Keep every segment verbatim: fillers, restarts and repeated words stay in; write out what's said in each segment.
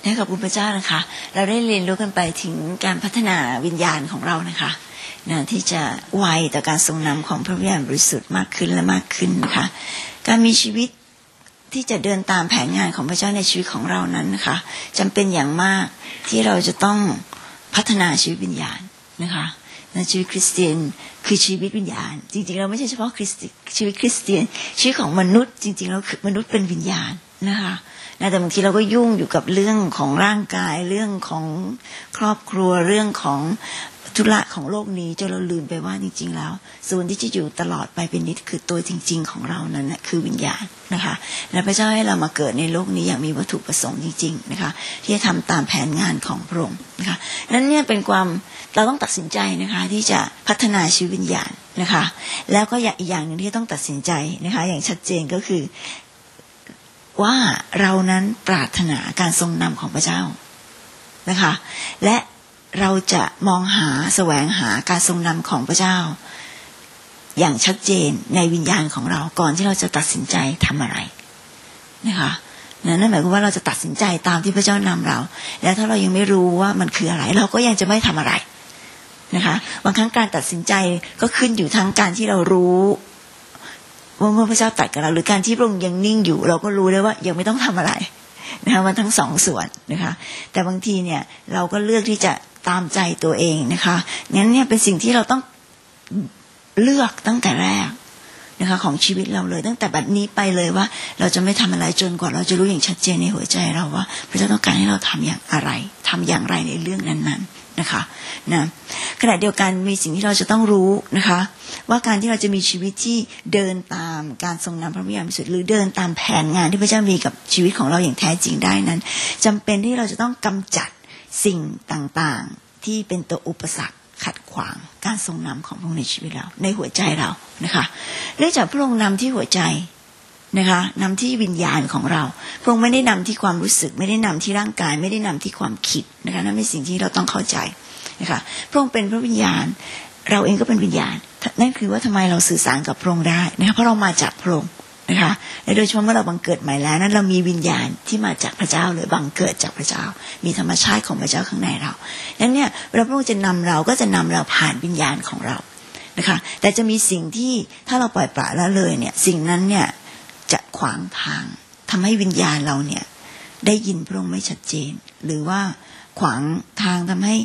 และขอบคุณพระเจ้านะคะเราได้เรียนรู้กันไปถึงการพัฒนาวิญญาณของเรานะคะนะที่จะไวต่อการทรงนำของพระวิญญาณบริสุทธิ์มากขึ้นและมากขึ้นนะคะการมีชีวิตที่จะเดินตามแผนงานของพระเจ้าในชีวิตของเรานั้นนะคะจำเป็นอย่างมากที่เราจะต้องพัฒนาชีวิตวิญญาณนะคะในชีวิตคริสเตียนคือชีวิตวิญญาณจริงๆเราไม่ใช่เฉพาะคริสชีวิตคริสเตียนชีวิตของมนุษย์จริงๆเราคือมนุษย์เป็นวิญญาณนะคะแต่บางทีเราก็ยุ่งอยู่กับเรื่องของร่างกายเรื่องของครอบครัวเรื่องของธุระของโลกนี้จนเราลืมไปว่าจริงๆแล้วส่วนที่จะอยู่ตลอดไปเป็นนิจคือตัวจริงๆของเรานั้นนะคือวิญญาณนะคะและพระเจ้าให้เรามาเกิดในโลกนี้อย่างมีวัตถุประสงค์จริงๆนะคะที่จะทำตามแผนงานของพระองค์นะคะนั้นเนี่ยเป็นความเราต้องตัดสินใจนะคะที่จะพัฒนาชีวิตวิญญาณนะคะแล้วก็อีกอย่างหนึ่งที่ต้องตัดสินใจนะคะอย่างชัดเจนก็คือว่าเรานั้นปรารถนาการทรงนำของพระเจ้านะคะและเราจะมองหาแสวงหาการทรงนำของพระเจ้าอย่างชัดเจนในวิญญาณของเราก่อนที่เราจะตัดสินใจทำอะไรนะคะนั่นหมายความว่าเราจะตัดสินใจตามที่พระเจ้านำเราแล้วถ้าเรายังไม่รู้ว่ามันคืออะไรเราก็ยังจะไม่ทำอะไรนะคะบางครั้งการตัดสินใจก็ขึ้นอยู่ทั้งการที่เรารู้ว่าเมื่อพระเจ้าตรัสกับเราหรือการที่พระองค์ยังนิ่งอยู่เราก็รู้ได้ว่ายังไม่ต้องทำอะไรนะคะมันทั้งสองส่วนนะคะแต่บางทีเนี่ยเราก็เลือกที่จะตามใจตัวเองนะคะงั้นเนี่ยเป็นสิ่งที่เราต้องเลือกตั้งแต่แรกนะคะของชีวิตเราเลยตั้งแต่บัดนี้ไปเลยว่าเราจะไม่ทำอะไรจนกว่าเราจะรู้อย่างชัดเจนในหัวใจเราว่าพระเจ้าต้องการให้เราทำอย่างอะไรทำอย่างไรในเรื่องนั้นๆนะคะนะขณะเดียวกันมีสิ่งที่เราจะต้องรู้นะคะว่าการที่เราจะมีชีวิตที่เดินตามการทรงนำพระวิญญาณบริสุทธิ์หรือเดินตามแผนงานที่พระเจ้ามีกับชีวิตของเราอย่างแท้จริงได้นั้นจำเป็นที่เราจะต้องกำจัดสิ่งต่างๆที่เป็นตัวอุปสรรคขัดขวางการทรงนำของพระองค์ในชีวิตเราในหัวใจเรานะคะเนื่องจากพระองค์นำที่หัวใจนะคะนำที่วิญญาณของเราพระองค์ไม่ได้นำที่ความรู้สึกไม่ได้นำที่ร่างกายไม่ได้นำที่ความคิดนะคะนั่นเป็นสิ่งที่เราต้องเข้าใจนะคะพระองค์เป็นพระวิญญาณเราเองก็เป็นวิญญาณนั่นคือว่าทำไมเราสื่อสารกับพระองค์ได้นะคะเพราะเรามาจากพระองค์นะคะและโดยเฉพาะเมื่อเราบังเกิดใหม่แล้วนั้นเรามีวิญญาณที่มาจากพระเจ้าเลยบังเกิดจากพระเจ้ามีธรรมชาติของพระเจ้าข้างในเราดังนั้นเนี่ยเวลาพระองค์จะนำเราก็จะนำเราผ่านวิญญาณของเรานะคะแต่จะมีสิ่งที่ถ้าเราปล่อยปละละเลยเนี่ยสิ่งนั้นเนี่ยจะขวางทางทำให้วิญญาณเราเนี่ยได้ยินพระองค์ไม่ชัดเจนหรือว่าขวางทางทำให้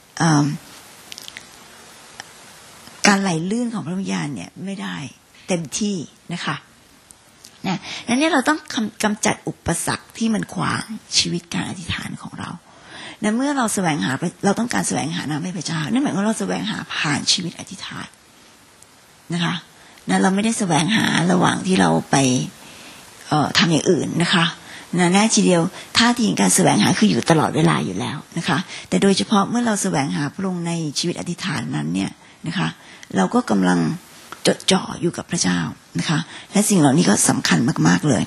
การไหลลื่นของพระวิญญาณเนี่ยไม่ได้เต็มที่นะคะนะนั้นเนี่ยเราต้องกำจัดอุปสรรคที่มันขวางชีวิตการอธิษฐานของเรานะเมื่อเราแสวงหาเราต้องการแสวงหาน้ำให้พระเจ้านั่นหมายความว่าเราแสวงหาผ่านชีวิตอธิษฐานนะคะนะเราไม่ได้แสวงหาระหว่างที่เราไปเอ่อทำอย่างอื่นนะคะนะแน่ทีเดียวท่าทีการแสวงหาคืออยู่ตลอดเวลาอยู่แล้วนะคะแต่โดยเฉพาะเมื่อเราแสวงหาพระองค์ในชีวิตอธิษฐานนั้นเนี่ยนะคะเราก็กำลังจดจ่ออยู่กับพระเจ้านะคะและสิ่งเหล่านี้ก็สำคัญมากๆเลย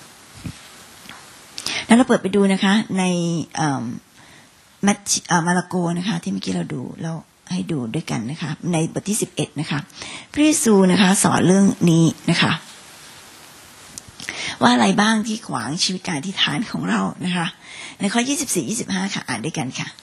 แล้วเราเปิดไปดูนะคะในมัทธิวมาระโกนะคะที่เมื่อกี้เราดูเราให้ดูด้วยกันนะคะในบทที่สิบเอ็ดนะคะพระเยซูนะคะสอนเรื่องนี้นะคะว่าอะไรบ้างที่ขวางชีวิตการอธิษฐานของเรานะคะในข้อยี่สิบสี่ ยี่สิบห้าค่ะอ่านด้วยกันค่ะ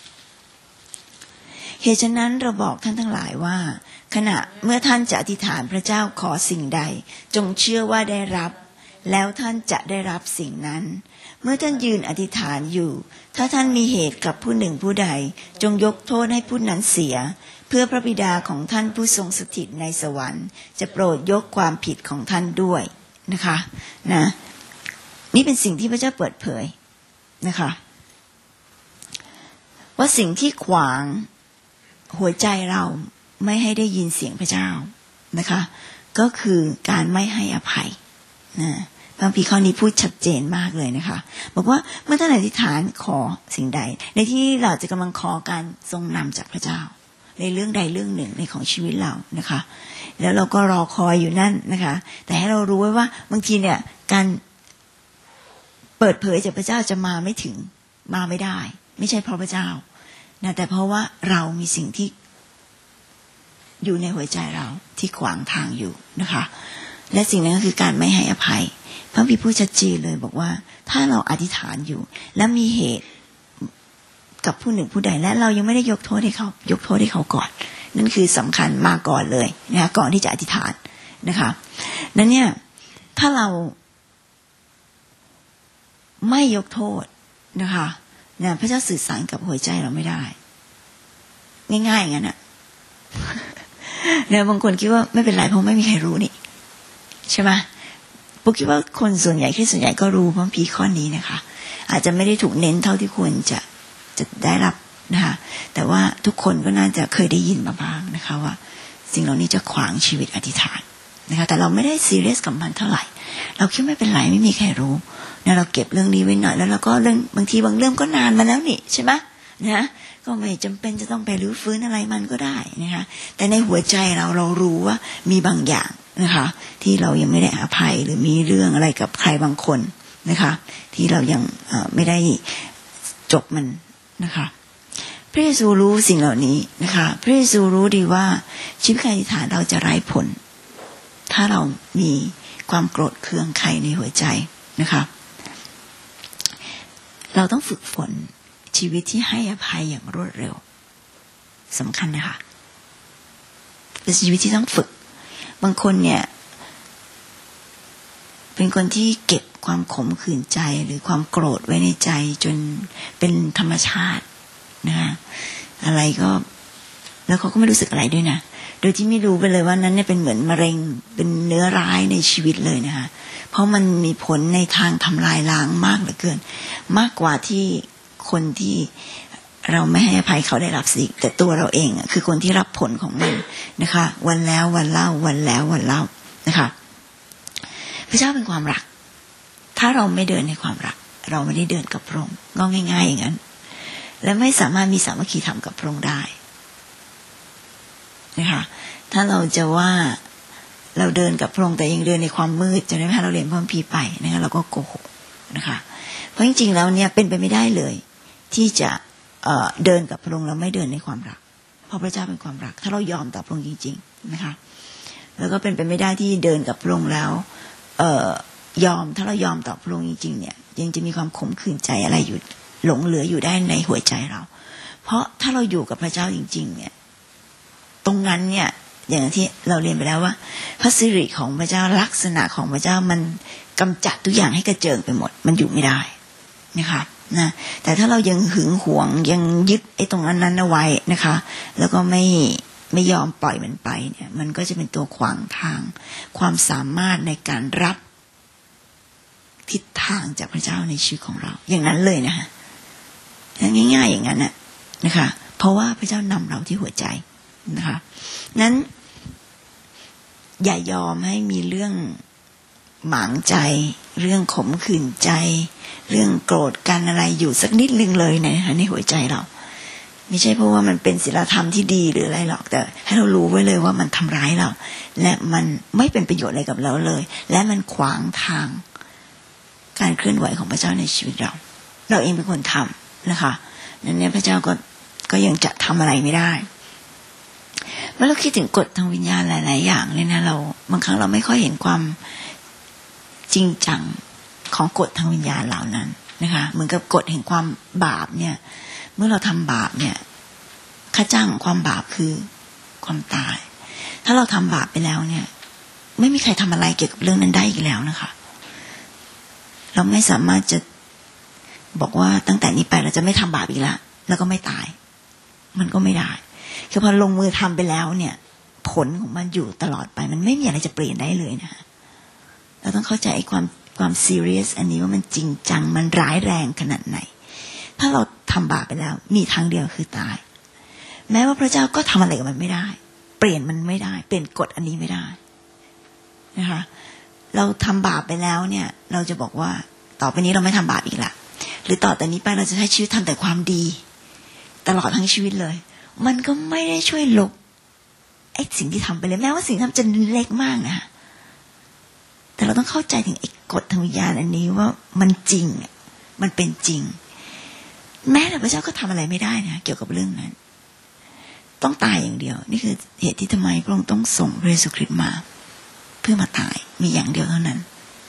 เหตุฉะนั้นเราบอกท่านทั้งหลายว่าขณะเมื่อท่านจะอธิษฐานพระเจ้าขอสิ่งใดจงเชื่อว่าได้รับแล้วท่านจะได้รับสิ่งนั้นเมื่อท่านยืนอธิษฐานอยู่ถ้าท่านมีเหตุกับผู้หนึ่งผู้ใดจงยกโทษให้ผู้นั้นเสียเพื่อพระบิดาของท่านผู้ทรงสถิตในสวรรค์จะโปรดยกความผิดของท่านด้วยนะคะนะนี่เป็นสิ่งที่พระเจ้าเปิดเผยนะคะว่าสิ่งที่ขวางหัวใจเราไม่ให้ได้ยินเสียงพระเจ้านะคะก็คือการไม่ให้อภัยนะพระคัมภีร์ข้อนี้พูดชัดเจนมากเลยนะคะบอกว่าเมื่อท่านอธิษฐานขอสิ่งใดในที่เราจะกำลังขอการทรงนำจากพระเจ้าในเรื่องใดเรื่องหนึ่งในของชีวิตเรานะคะแล้วเราก็รอคอยอยู่นั่นนะคะแต่ให้เรารู้ไว้ว่าบางทีเนี่ยการเปิดเผยจากพระเจ้าจะมาไม่ถึงมาไม่ได้ไม่ใช่เพราะพระเจ้านะแต่เพราะว่าเรามีสิ่งที่อยู่ในหัวใจเราที่ขวางทางอยู่นะคะและสิ่งนั้นก็คือการไม่ให้อภัยพระบิดาพูดชัดเจนเลยบอกว่าถ้าเราอธิษฐานอยู่และมีเหตุกับผู้หนึ่งผู้ใดและเรายังไม่ได้ยกโทษให้เขายกโทษให้เขาก่อนนั่นคือสำคัญมาก่อนเลยนะคะก่อนที่จะอธิษฐานนะคะนั้นเนี่ยถ้าเราไม่ยกโทษนะคะเนี่ยพระเจ้าสื่อสารกับหัวใจเราไม่ได้ง่ายๆอย่างนั้นอ่ะเนี่ยบางคนคิดว่าไม่เป็นไรเพราะไม่มีใครรู้นี่ใช่ไหมปุ๊กคิดว่าคนส่วนใหญ่ที่ส่วนใหญ่ก็รู้เพราะพีข้อนี้นะคะอาจจะไม่ได้ถูกเน้นเท่าที่ควรจะจะได้รับนะคะแต่ว่าทุกคนก็น่าจะเคยได้ยินมาบ้างนะคะว่าสิ่งเหล่านี้จะขวางชีวิตอธิษฐานนะคะแต่เราไม่ได้ซีเรียสกับมันเท่าไหร่เราคิดไม่เป็นไรไม่มีใครรู้นะเราเก็บเรื่องนี้ไว้หน่อยแล้วเราก็เรื่องบางทีบางเรื่องก็นานมาแล้วนี่ใช่ไหมนะก็ไม่จำเป็นจะต้องไปรื้อฟื้นอะไรมันก็ได้นะคะแต่ในหัวใจเราเรารู้ว่ามีบางอย่างนะคะที่เรายังไม่ได้อภัยหรือมีเรื่องอะไรกับใครบางคนนะคะที่เรายังไม่ได้จบมันนะคะพระเยซูรู้สิ่งเหล่านี้นะคะพระเยซูรู้ดีว่าชีวิตการอธิษฐานเราจะไร้ผลถ้าเรามีความโกรธเคืองใครในหัวใจนะคะเราต้องฝึกฝนชีวิตที่ให้อภัยอย่างรวดเร็วสำคัญนะคะเป็นชีวิตที่ต้องฝึกบางคนเนี่ยเป็นคนที่เก็บความขมขื่นใจหรือความโกรธไว้ในใจจนเป็นธรรมชาตินะคะอะไรก็แล้วเขาก็ไม่รู้สึกอะไรด้วยนะโดยที่ไม่รู้ไปเลยว่านั้นเนี่ยเป็นเหมือนมะเร็งเป็นเนื้อร้ายในชีวิตเลยนะคะเพราะมันมีผลในทางทำลายล้างมากเหลือเกินมากกว่าที่คนที่เราไม่ให้อภัยเขาได้รับสิแต่ตัวเราเองอ่ะคือคนที่รับผลของมันนะคะวันแล้ววันเล่าวันแล้ววันเล่านะคะพระเจ้าเป็นความรักถ้าเราไม่เดินในความรักเราไม่ได้เดินกับพระองค์ก็ง่ายๆอย่างนั้นและไม่สามารถมีสามัคคีธรรมกับพระองค์ได้นะคะถ้าเราจะว่าเราเดินกับพระองค์แต่ยังเดินในความมืดจะได้ไหมเราเรียนพระคัมภีร์ไปนะคะเราก็โกหกนะคะเพราะจริงๆแล้วเนี่ยเป็นไปไม่ได้เลยที่จะเอ่อเดินกับพระองค์แล้วไม่เดินในความรักเพราะพระเจ้าเป็นความรักถ้าเรายอมต่อพระองค์จริงๆนะคะแล้วก็เป็นไปไม่ได้ที่เดินกับพระองค์แล้วเอ่อยอมถ้าเรายอมต่อพระองค์จริงๆเนี่ยยังจะมีความขมขื่นใจอะไรอยู่หลงเหลืออยู่ได้ในหัวใจเราเพราะถ้าเราอยู่กับพระเจ้าจริงๆเนี่ยตรงนั้นเนี่ยอย่างที่เราเรียนไปแล้วว่าพระสิริของพระเจ้าลักษณะของพระเจ้ามันกำจัดทุกอย่างให้กระเจิงไปหมดมันอยู่ไม่ได้นะคะนะแต่ถ้าเรายังหึงหวงยังยึดไอ้ตรงนั้นนั้นเอาไว้นะคะแล้วก็ไม่ไม่ยอมปล่อยมันไปเนี่ยมันก็จะเป็นตัวขวางทางความสามารถในการรับทิศทางจากพระเจ้าในชีวิตของเราอย่างนั้นเลยนะคะง่ายๆอย่างนั้นน่ะนะคะเพราะว่าพระเจ้านำเราที่หัวใจนะคะนั้นอย่ายอมให้มีเรื่องหมางใจเรื่องขมขื่นใจเรื่องโกรธกันอะไรอยู่สักนิดนึงเลยนะคะในหัวใจเราไม่ใช่เพราะว่ามันเป็นศีลธรรมที่ดีหรืออะไรหรอกแต่ให้เรารู้ไว้เลยว่ามันทำร้ายเราและมันไม่เป็นประโยชน์อะไรกับเราเลยและมันขวางทางการเคลื่อนไหวของพระเจ้าในชีวิตเราเราเองเป็นคนทำนะคะนั้นเนี่ยพระเจ้าก็ก็ยังจะทำอะไรไม่ได้เมื่อเราคิดถึงกฎทางวิญญาณหลายๆอย่างเลยนะเราบางครั้งเราไม่ค่อยเห็นความจริงจังของกฎทางวิญญาณเหล่านั้นนะคะเหมือนกับกฎแห่งความบาปเนี่ยเมื่อเราทำบาปเนี่ยค่าจ้างของความบาปคือความตายถ้าเราทำบาปไปแล้วเนี่ยไม่มีใครทำอะไรเกี่ยวกับเรื่องนั้นได้อีกแล้วนะคะเราไม่สามารถจะบอกว่าตั้งแต่นี้ไปเราจะไม่ทำบาปอีกแล้วแล้วก็ไม่ตายมันก็ไม่ได้คือพอลงมือทำไปแล้วเนี่ยผลของมันอยู่ตลอดไปมันไม่มีอะไรจะเปลี่ยนได้เลยนะเราต้องเข้าใจไอ้ความความซีเรียสอันนี้ว่ามันจริงจังมันร้ายแรงขนาดไหนถ้าเราทำบาปไปแล้วมีทางเดียวคือตายแม้ว่าพระเจ้าก็ทำอะไรกับมันไม่ได้เปลี่ยนมันไม่ได้เปลี่ยนกฎอันนี้ไม่ได้นะคะเราทำบาปไปแล้วเนี่ยเราจะบอกว่าต่อไปนี้เราไม่ทำบาปอีกละหรือต่อแต่นี้ไปเราจะใช้ชีวิตทำแต่ความดีตลอดทั้งชีวิตเลยมันก็ไม่ได้ช่วยลบไอ้สิ่งที่ทำไปเลยแม้ว่าสิ่งที่ทำจะเล็กมากนะแต่เราต้องเข้าใจถึงไอ้กฎทางวิญญาณอันนี้ว่ามันจริงมันเป็นจริงแม้แต่พระเจ้าก็ทำอะไรไม่ได้นะเกี่ยวกับเรื่องนั้นต้องตายอย่างเดียวนี่คือเหตุที่ทำไมพระองค์ต้องส่งพระเยซูคริสต์มาเพื่อมาตายมีอย่างเดียวเท่านั้น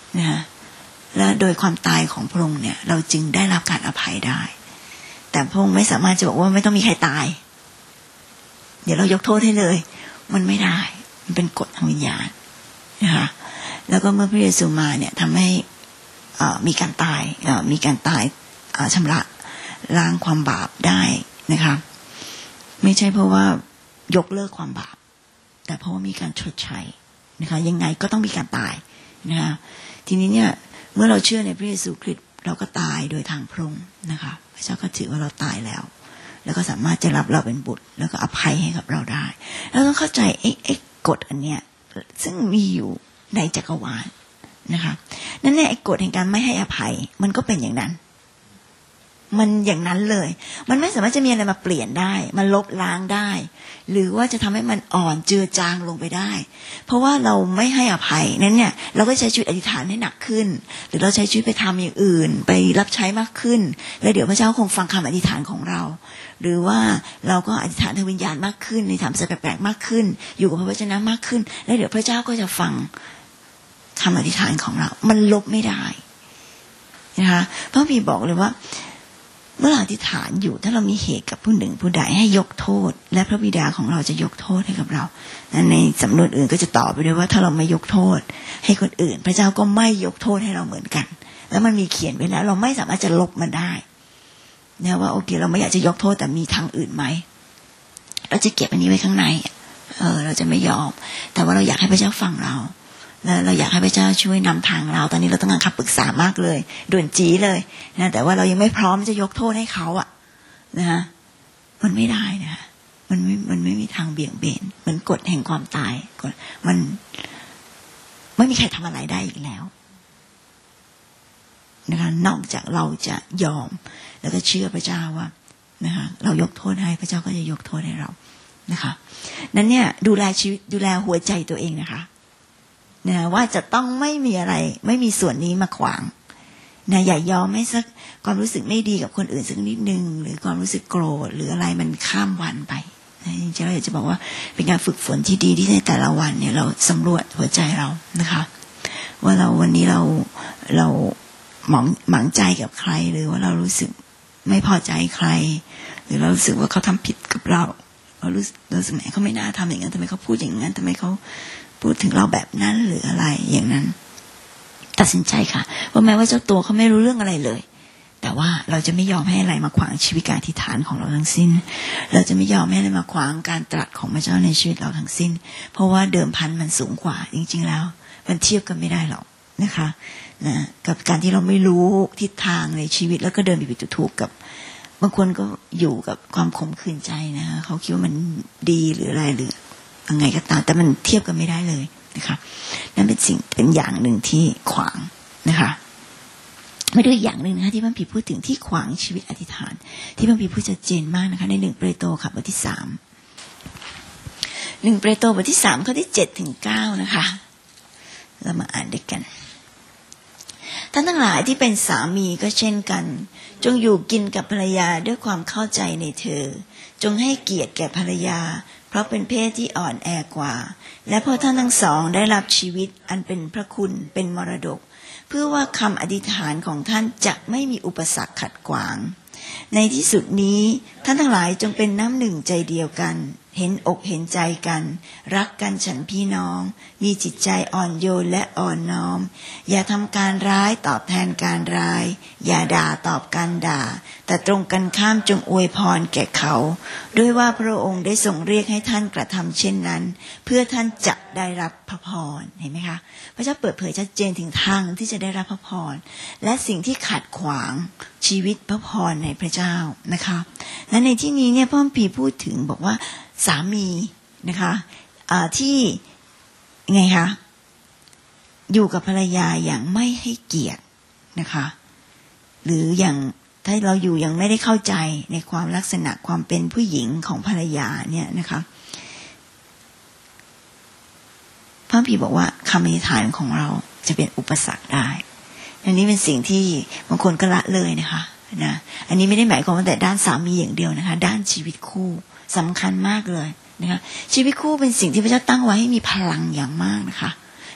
นะคะและโดยความตายของพระองค์เนี่ยเราจึงได้รับการอภัยได้แต่พระองค์ไม่สามารถจะบอกว่าไม่ต้องมีใครตายเดี๋ยวเรายกโทษให้เลยมันไม่ได้มันเป็นกฎทางวิญญาณนะคะแล้วก็เมื่อพระเยซูมาเนี่ยทำให้มีการตายมีการตายชำระล้างความบาปได้นะคะไม่ใช่เพราะว่ายกเลิกความบาปแต่เพราะว่ามีการชดใช้นะคะยังไงก็ต้องมีการตายนะคะทีนี้เนี่ยเมื่อเราเชื่อในพระเยซูคริสต์เราก็ตายโดยทางพระองค์นะคะพระเจ้าก็ถือว่าเราตายแล้วแล้วก็สามารถจะรับเราเป็นบุตรแล้วก็อภัยให้กับเราได้เราต้องเข้าใจไอ้ไอ้กฎอันเนี้ยซึ่งมีอยู่ในจักรวาลนะคะนั่นเนี่ยไอ้กฎแห่งการไม่ให้อภัยมันก็เป็นอย่างนั้นมันอย่างนั้นเลยมันไม่สามารถจะมีอะไรมาเปลี่ยนได้มันลบล้างได้หรือว่าจะทำให้มันอ่อนเจือจางลงไปได้เพราะว่าเราไม่ให้อภัยนั้นเนี่ยเราก็ใช้ชีวิตอธิษฐานให้หนักขึ้นหรือเราใช้ชีวิตไปทำอย่างอื่นไปรับใช้มากขึ้นแล้วเดี๋ยวพระเจ้าคงฟังคำอธิษฐานของเราหรือว่าเราก็อธิษฐานทางวิญญาณมากขึ้นในทำสิ่งแปลกๆมากขึ้นอยู่กับพระวจนะมากขึ้นแล้วเดี๋ยวพระเจ้าก็จะฟังคำอธิษฐานของเรามันลบไม่ได้นะคะพระพี่บอกเลยว่าเมื่อเราอธิษฐานอยู่ถ้าเรามีเหตุกับผู้หนึ่งผู้ใดให้ยกโทษและพระบิดาของเราจะยกโทษให้กับเราในสำนวนอื่นก็จะต่อไปด้วยว่าถ้าเราไม่ยกโทษให้คนอื่นพระเจ้าก็ไม่ยกโทษให้เราเหมือนกันแล้วมันมีเขียนไว้แล้วเราไม่สามารถจะลบมันได้นะว่าโอเคเราไม่อยากจะยกโทษแต่มีทางอื่นไหมเราจะเก็บอันนี้ไว้ข้างในเออเราจะไม่ยอมแต่ว่าเราอยากให้พระเจ้าฟังเราแล้วเราอยากให้พระเจ้าช่วยนำทางเราตอนนี้เราต้องการคำปรึกษามากเลยด่วนจีเลยนะแต่ว่าเรายังไม่พร้อมจะยกโทษให้เขาอะนะฮะมันไม่ได้นะมันไม่มันไม่มีทางเบี่ยงเบนเหมือนกฎแห่งความตายกฎมันไม่มีใครทำอะไรได้อีกแล้วนะคะนอกจากเราจะยอมแล้วก็เชื่อพระเจ้าว่านะคะเรายกโทษให้พระเจ้าก็จะยกโทษให้เรานะคะนั้นเนี่ยดูแลชีวิตดูแลหัวใจตัวเองนะคะนะว่าจะต้องไม่มีอะไรไม่มีส่วนนี้มาขวางนะอย่ายอมให้สักความรู้สึกไม่ดีกับคนอื่นสักนิดนึงหรือความรู้สึกโกรธหรืออะไรมันข้ามวันไปนะจริงๆเราอยากจะบอกว่าเป็นการฝึกฝนที่ดีที่ในแต่ละวันเนี่ยเราสำรวจหัวใจเรานะคะว่าเราวันนี้เราเราหมองหมางใจกับใครหรือว่าเรารู้สึกไม่พอใจใครหรือเรารู้สึกว่าเขาทำผิดกับเราเรารู้เราสึกแหมเขาไม่น่าทำอย่างนั้นทำไมเขาพูดอย่างนั้นทำไมเขาพูดถึงเราแบบนั้นหรืออะไรอย่างนั้นตัดสินใจค่ะว่าแม้ว่าเจ้าตัวเขาไม่รู้เรื่องอะไรเลยแต่ว่าเราจะไม่ยอมให้อะไรมาขวางชีวิตการอธิษฐานของเราทั้งสิ้นเราจะไม่ยอมให้อะไรมาขวางการตรัสของพระเจ้าในชีวิตเราทั้งสิ้นเพราะว่าเดิมพันมันสูงกว่าจริงๆแล้วมันเทียบกันไม่ได้หรอกนะคะนะกับการที่เราไม่รู้ทิศทางในชีวิตแล้วก็เดินผิดๆถูกๆกับบางคนก็อยู่กับความขมขื่นใจนะคะเขาคิดว่ามันดีหรืออะไรหรือยังไงก็ตามแต่มันเทียบกันไม่ได้เลยนะคะนั่นเป็นสิ่งเป็นอย่างหนึ่งที่ขวางนะคะไม่ด้วยอย่างหนึ่งนะคะที่พระพีพูดถึงที่ขวางชีวิตอธิษฐานที่พระพีพูดชัดเจนมากนะคะในหนึ่งเปโตรค่ะบทที่สามหนึ่งเปโตรบทที่สามข้อที่เจ็ดถึงเก้านะคะเรามาอ่านด้วยกันท่านทั้งหลายที่เป็นสามีก็เช่นกันจงอยู่กินกับภรรยาด้วยความเข้าใจในเธอจงให้เกียรติแก่ภรรยาเพราะเป็นเพศที่อ่อนแอกว่าและเพราะท่านทั้งสองได้รับชีวิตอันเป็นพระคุณเป็นมรดกเพื่อว่าคำอธิษฐานของท่านจะไม่มีอุปสรรคขัดขวางในที่สุดนี้ท่านทั้งหลายจงเป็นน้ำหนึ่งใจเดียวกันเห็นอกเห็นใจกันรักกันฉันพี่น้องมีจิตใจอ่อนโยนและอ่อนน้อมอย่าทำการร้ายตอบแทนการร้ายอย่าด่าตอบการด่าแต่ตรงกันข้ามจงอวยพรแก่เขาด้วยว่าพระองค์ได้ทรงเรียกให้ท่านกระทำเช่นนั้นเพื่อท่านจะได้รับพระพรเห็นไหมคะพระเจ้าเปิดเผยชัดเจนถึงทางที่จะได้รับพระพรและสิ่งที่ขัดขวางชีวิตพระพรในพระเจ้านะคะและในที่นี้เนี่ยพระคัมภีร์พูดถึงบอกว่าสามีนะคะที่ไงคะอยู่กับภรรยาอย่างไม่ให้เกียรตินะคะหรืออย่างถ้าเราอยู่ยังไม่ได้เข้าใจในความลักษณะความเป็นผู้หญิงของภรรยาเนี่ยนะคะพระคัมภีร์บอกว่าคำอธิษฐานของเราจะเป็นอุปสรรคได้อันนี้เป็นสิ่งที่บางคนก็ละเลยนะคะนะอันนี้ไม่ได้หมายความว่าแต่ด้านสามีอย่างเดียวนะคะด้านชีวิตคู่สำคัญมากเลยนะคะชีวิตคู่เป็นสิ่งที่พระเจ้าตั้งไว้ให้มีพลังอย่างมากนะคะ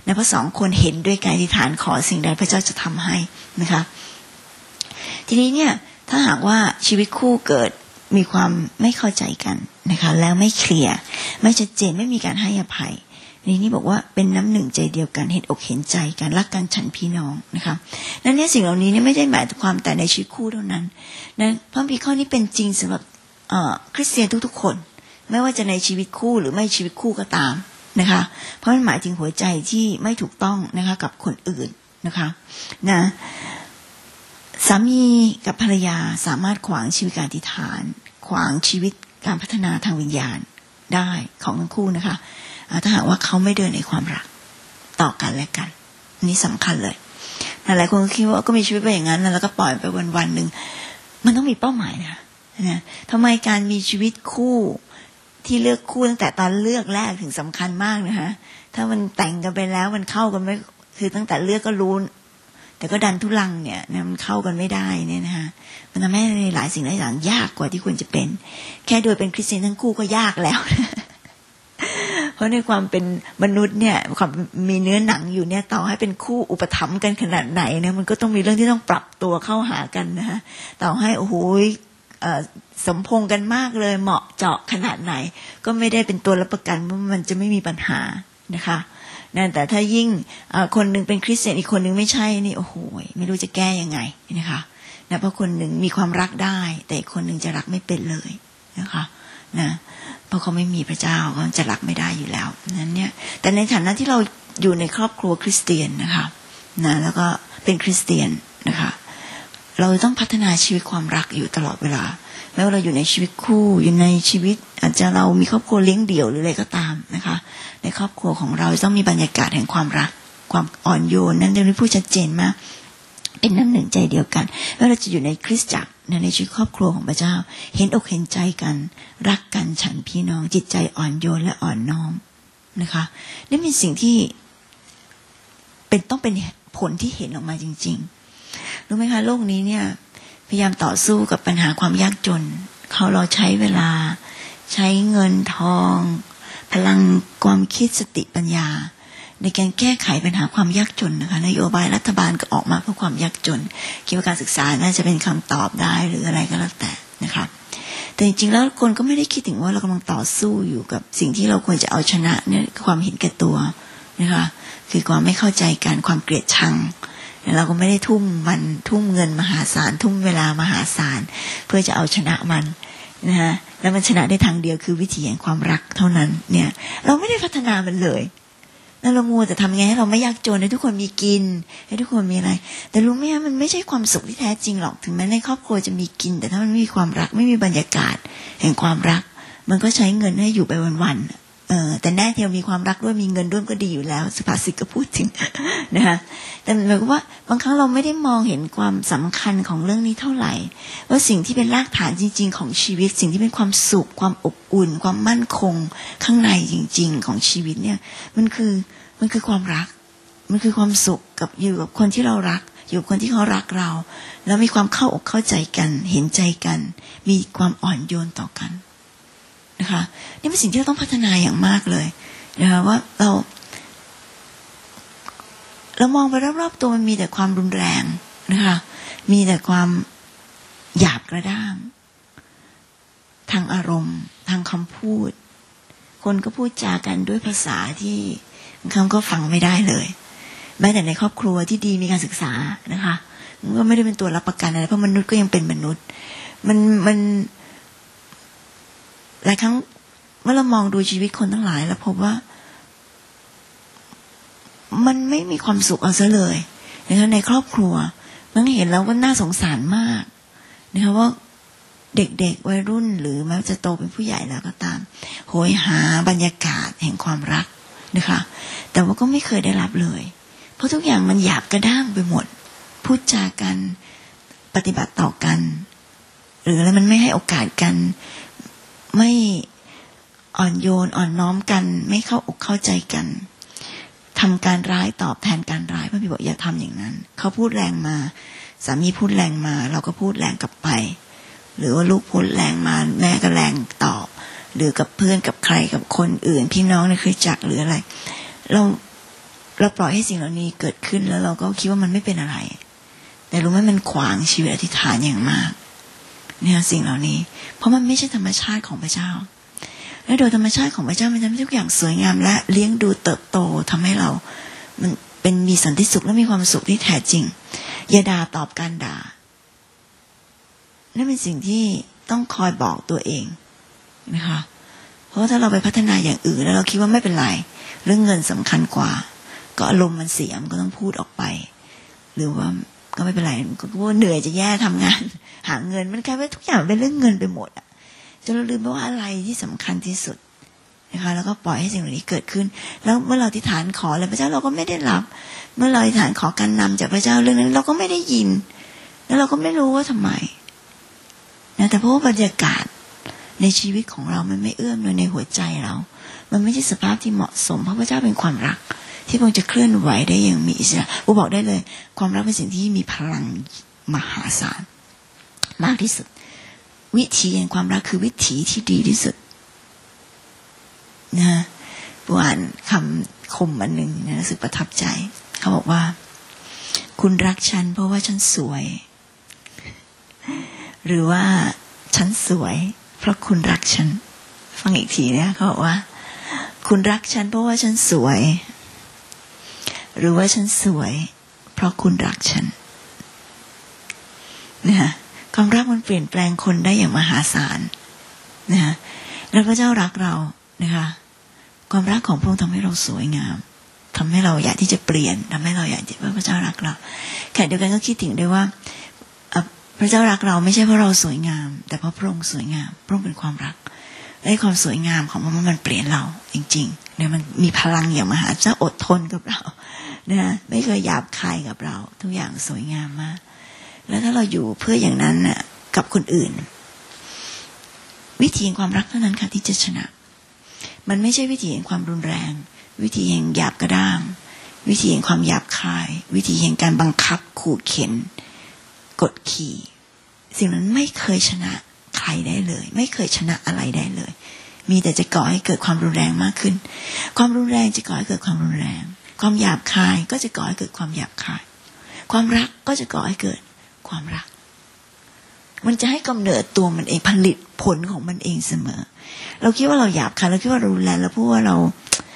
นะเพราะสองคนเห็นด้วยการอธิษฐานขอสิ่งใดพระเจ้าจะทำให้นะคะทีนี้เนี่ยถ้าหากว่าชีวิตคู่เกิดมีความไม่เข้าใจกันนะคะแล้วไม่เคลียร์ไม่ชัดเจนไม่มีการให้อภัยนี่นี่บอกว่าเป็นน้ำหนึ่งใจเดียวกันเห็นอกเห็นใจกันรักกันฉันพี่น้องนะคะนั่นเนี่ยสิ่งเหล่านี้เนี่ยไม่ได้หมายถึงความแต่ในชีวิตคู่เท่านั้นนะพระคัมภีร์ข้อนี้เป็นจริงสำหรับคริสเตียนทุกๆคนไม่ว่าจะในชีวิตคู่หรือไม่ชีวิตคู่ก็ตามนะคะเพราะมันหมายถึงหัวใจที่ไม่ถูกต้องนะคะกับคนอื่นนะคะนะสามีกับภรรยาสามารถขวางชีวิตการอธิษฐานขวางชีวิตการพัฒนาทางวิญญาณได้ของทั้งคู่นะคะถ้าหากว่าเขาไม่เดินในความรักต่อกันและกันอันนี้สำคัญเลยหลายคนก็คิดว่าก็มีชีวิตไปอย่างนั้นแล้วก็ปล่อยไปวันๆหนึ่งมันต้องมีเป้าหมายนะนะทำไมการมีชีวิตคู่ที่เลือกคู่ตั้งแต่ตอนเลือกแรกถึงสำคัญมากนะคะถ้ามันแต่งกันไปแล้วมันเข้ากันไม่คือตั้งแต่เลือกก็รู้แต่ก็ดันทุลังเนี่ยมันเข้ากันไม่ได้เนี่ยนะคะมันทำให้หลายสิ่งหลายอย่างยากกว่าที่ควรจะเป็นแค่โดยเป็นคริสเตียนทั้งคู่ก็ยากแล้วเพราะในความเป็นมนุษย์เนี่ยความมีเนื้อหนังอยู่เนี่ยต่อให้เป็นคู่อุปถัมภ์กันขนาดไหนเนี่ยมันก็ต้องมีเรื่องที่ต้องปรับตัวเข้าหากันนะคะต่อให้โอ้โหสมพงษ์กันมากเลยเหมาะเจาะขนาดไหนก็ไม่ได้เป็นตัวรับประกันว่ามันจะไม่มีปัญหานะคะนั่นแต่ถ้ายิ่งคนนึงเป็นคริสเตียนอีกคนนึงไม่ใช่นี่โอ้โหไม่รู้จะแก้ยังไงนะคะนะเพราะคนหนึ่งมีความรักได้แต่อีกคนนึงจะรักไม่เป็นเลยนะคะนะเพราะเขาไม่มีพระเจ้าเขาจะรักไม่ได้อยู่แล้วนั้นเนี่ยแต่ในฐานะที่เราอยู่ในครอบครัวคริสเตียนนะคะนะแล้วก็เป็นคริสเตียนนะคะเราต้องพัฒนาชีวิตความรักอยู่ตลอดเวลาแม้ว่าเราอยู่ในชีวิตคู่อยู่ในชีวิตอาจจะเรามีครอบครัวเลี้ยงเดี่ยวหรืออะไรก็ตามนะคะในครอบครัวของเราต้องมีบรรยากาศแห่งความรักความอ่อนโยนนั้นจะมีผู้ชัดเจนมากเป็นน้ำหนึ่งใจเดียวกันแล้วเราจะอยู่ในคริสตจักรในชีวิตครอบครัวของพระเจ้าเห็นอกเห็นใจกันรักกันฉันพี่น้องจิตใจอ่อนโยนและอ่อนน้อมนะคะนี่เป็นสิ่งที่เป็นต้องเป็นผลที่เห็นออกมาจริงๆรู้ไหมคะโลกนี้เนี่ยพยายามต่อสู้กับปัญหาความยากจนเขาเราใช้เวลาใช้เงินทองพลังความคิดสติปัญญาในการแก้ไขปัญหาความยากจนนะคะนโยบายรัฐบาลก็ออกมาเพื่อความยากจนคิดว่าการศึกษาน่าจะเป็นคำตอบได้หรืออะไรก็แล้วแต่นะคะแต่จริงๆแล้วคนก็ไม่ได้คิดถึงว่าเรากำลังต่อสู้อยู่กับสิ่งที่เราควรจะเอาชนะเนี่ยความเห็นแก่ตัวนะคะคือความไม่เข้าใจกันความเกลียดชังเราก็ไม่ได้ทุ่มมันทุ่มเงินมหาศาลทุ่มเวลามหาศาลเพื่อจะเอาชนะมันนะฮะแล้วมันชนะได้ทางเดียวคือวิธีแห่งความรักเท่านั้นเนี่ยเราไม่ได้พัฒนามันเลยแล้วเรามัวแต่ทำยังไงให้เราไม่ยากจนให้ทุกคนมีกินให้ทุกคนมีอะไรแต่รู้ไหมมันไม่ใช่ความสุขที่แท้จริงหรอกถึงแม้ในครอบครัวจะมีกินแต่ถ้ามันไม่มีความรักไม่มีบรรยากาศแห่งความรักมันก็ใช้เงินให้อยู่ไปวันๆเออแต่แน่ที่เรามีความรักด้วยมีเงินด้วยก็ดีอยู่แล้วสุภาษิตก็พูดถึงนะคะแต่หมายความว่าบางครั้งเราไม่ได้มองเห็นความสำคัญของเรื่องนี้เท่าไหร่ว่าสิ่งที่เป็นรากฐานจริงๆของชีวิตสิ่งที่เป็นความสุขความอบอุ่นความมั่นคงข้างในจริงๆของชีวิตเนี่ยมันคือมันคือความรักมันคือความสุขกับอยู่กับคนที่เรารักอยู่กับคนที่เขารักเราแล้วมีความเข้าอกเข้าใจกันเห็นใจกันมีความอ่อนโยนต่อกันนะคะนี่เป็นสิ่งที่เราต้องพัฒนาอย่างมากเลยนะคะว่าเราเรามองไปรอบๆตัวมันมีแต่ความรุนแรงนะคะมีแต่ความหยาบกระด้างทางอารมณ์ทางคำพูดคนก็พูดจากันด้วยภาษาที่คำก็ฟังไม่ได้เลยแม้แต่ในครอบครัวที่ดีมีการศึกษานะคะมันก็ไม่ได้เป็นตัวรับประกันอะไรเพราะมนุษย์ก็ยังเป็นมนุษย์มันมันหลายครั้งเมื่อเรามองดูชีวิตคนทั้งหลายแล้วพบว่ามันไม่มีความสุขเอาซะเลยนะคะในครอบครัวมันเห็นแล้วว่าน่าสงสารมากนะคะว่าเด็กๆวัยรุ่นหรือแม้จะโตเป็นผู้ใหญ่แล้วก็ตามโหยหาบรรยากาศแห่งความรักนะคะแต่ว่าก็ไม่เคยได้รับเลยเพราะทุกอย่างมันหยาบกระด้างไปหมดพูดจากันปฏิบัติต่อกันหรืออะไรมันไม่ให้โอกาสกันไม่อ่อนโยนอ่อนน้อมกันไม่เข้าอกเข้าใจกันทำการร้ายตอบแทนการร้ายพระบิดาบอกอย่าทำอย่างนั้นเขาพูดแรงมาสามีพูดแรงมาเราก็พูดแรงกลับไปหรือว่าลูกพูดแรงมาแม่ก็แรงตอบหรือกับเพื่อนกับใครกับคนอื่นพี่น้องในคริสตจักรหรืออะไรเราเราปล่อยให้สิ่งเหล่านี้เกิดขึ้นแล้วเราก็คิดว่ามันไม่เป็นอะไรแต่รู้ไหมมันขวางชีวิตอธิษฐานอย่างมากเนี่ยสิ่งเหล่านี้เพราะมันไม่ใช่ธรรมชาติของพระเจ้าและโดยธรรมชาติของพระเจ้ามันทำให้ทุกอย่างสวยงามและเลี้ยงดูเติบโตทำให้เรามันเป็นมีสันติสุขและมีความสุขที่แท้จริงอย่าด่าตอบการด่านั่นเป็นสิ่งที่ต้องคอยบอกตัวเองนะคะเพราะถ้าเราไปพัฒนาอย่างอื่นแล้วเราคิดว่าไม่เป็นไรเรื่องเงินสำคัญกว่าก็อารมณ์มันเสียมันก็ต้องพูดออกไปหรือว่าก็ไม่เป็นไรก็ว่าเหนื่อยจะแย่ทำงานหาเงินมันกลายเป็นทุกอย่างเป็นเรื่องเงินไปหมดอ่ะจนเราลืมไปว่าอะไรที่สำคัญที่สุดนะคะแล้วก็ปล่อยให้สิ่งเหล่านี้เกิดขึ้นแล้วเมื่อเราอธิษฐานขออะไรพระเจ้าเราก็ไม่ได้รับเมื่อเราอธิษฐานขอการนำจากพระเจ้าเรื่องนั้นเราก็ไม่ได้ยินแล้วเราก็ไม่รู้ว่าทำไมนะแต่เพราะว่าบรรยากาศในชีวิตของเรามันไม่เอื้อมเลยในหัวใจเรามันไม่ใช่สภาพที่เหมาะสมเพราะพระเจ้าเป็นความรักที่พระองค์จะเคลื่อนไหวได้อย่างมีอิสระผมบอกได้เลยความรักเป็นสิ่งที่มีพลังมหาศาลมากที่สุดวิธีแห่งความรักคือวิธีที่ดีที่สุดนะผมอ่านคำคมอันหนึ่งนะรู้สึกประทับใจเขาบอกว่าคุณรักฉันเพราะว่าฉันสวยหรือว่าฉันสวยเพราะคุณรักฉันฟังอีกทีนะเขาบอกว่าคุณรักฉันเพราะว่าฉันสวยหรือว่าฉันสวยเพราะคุณรักฉันนะความรักมันเปลี่ยนแปลงคนได้อย่างมหาศาลนะแล้วพระเจ้ารักเรานะคะความรักของพระองค์ทำให้เราสวยงามทำให้เราอยากที่จะเปลี่ยนทำให้เราอยากที่พระเจ้ารักเราแค่เดียวกันก็คิดถึงได้ว่าพระเจ้ารักเราไม่ใช่เพราะเราสวยงามแต่เพราะพระองค์สวยงามพระองค์เป็นความรักและความสวยงามของพระองค์มันเปลี่ยนเราจริงๆเนี่ยมันมีพลังอย่างมหาศาลอดทนกับเรานะไม่เคยหยาบคายกับเราทุกอย่างสวยงามมากแล้วถ้าเราอยู่เพื่ออย่างนั้นน่ะกับคนอื่นวิธีแห่งความรักเท่านั้นค่ะที่จะชนะมันไม่ใช่วิธีแห่งความรุนแรงวิธีแห่งหยาบกระด้างวิธีแห่งความหยาบคายวิธีแห่งการบังคับขู่เข็นกดขี่สิ่งนั้นไม่เคยชนะใครได้เลยไม่เคยชนะอะไรได้เลยมีแต่จะก่อให้เกิดความรุนแรงมากขึ้นความรุนแรงจะก่อให้เกิดความรุนแรงความหยาบคายก็จะก่อให้เกิดความหยาบคายความรักก็จะก่อให้เกิดความรักมันจะให้กำเนิดตัวมันเองผลิตผลของมันเองเสมอเราคิดว่าเราหยาบคายเราคิดว่าเรารุนแรงเราพูดว่าเรา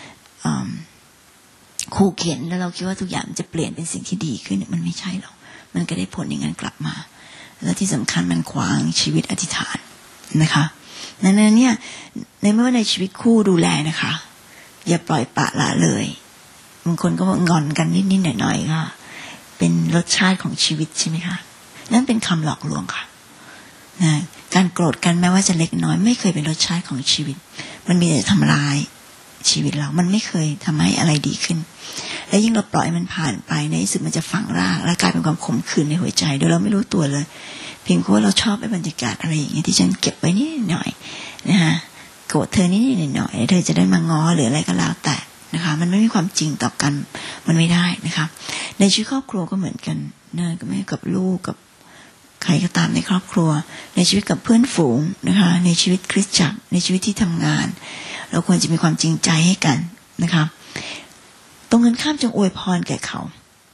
ขู่เข็นแล้วเราคิดว่าทุกอย่างจะเปลี่ยนเป็นสิ่งที่ดีขึ้นมันไม่ใช่หรอกมันก็ได้ผลอย่างนั้นกลับมาแล้วที่สำคัญมันขวางชีวิตอธิษฐานนะคะนั้นเนี่ยในเมื่อในชีวิตคู่ดูแลนะคะอย่าปล่อยปละละเลยบางคนก็งอนกันนิดๆหน่อยๆก็เป็นรสชาติของชีวิตใช่ไหมคะนั่นเป็นคำหลอกลวงค่ะนะการโกรธกันแม้ว่าจะเล็กน้อยไม่เคยเป็นรสชาติของชีวิตมันมีแต่ทำลายชีวิตเรามันไม่เคยทำให้อะไรดีขึ้นและยิ่งเราปล่อยมันผ่านไปในที่สุดมันจะฝังรากและกลายเป็นความขมขื่นในหัวใจโดยเราไม่รู้ตัวเลยเพียงเพราะเราชอบในบรรยากาศอะไรอย่างเงี้ยที่ฉันเก็บไว้นิดหน่อยนะคะโกรธเธอนิดหน่อยเธอจะได้มาง้อหรืออะไรก็แล้วแต่นะคะมันไม่มีความจริงต่อกันมันไม่ได้นะคะในชีวิตครอบครัวก็เหมือนกันเนยก็ไม่กับลูกกับใครก็ตามในครอบครัวในชีวิตกับเพื่อนฝูงนะคะในชีวิตคริสตจักรในชีวิตที่ทำงานเราควรจะมีความจริงใจให้กันนะคะตรงกันข้ามจงอวยพรแก่เขา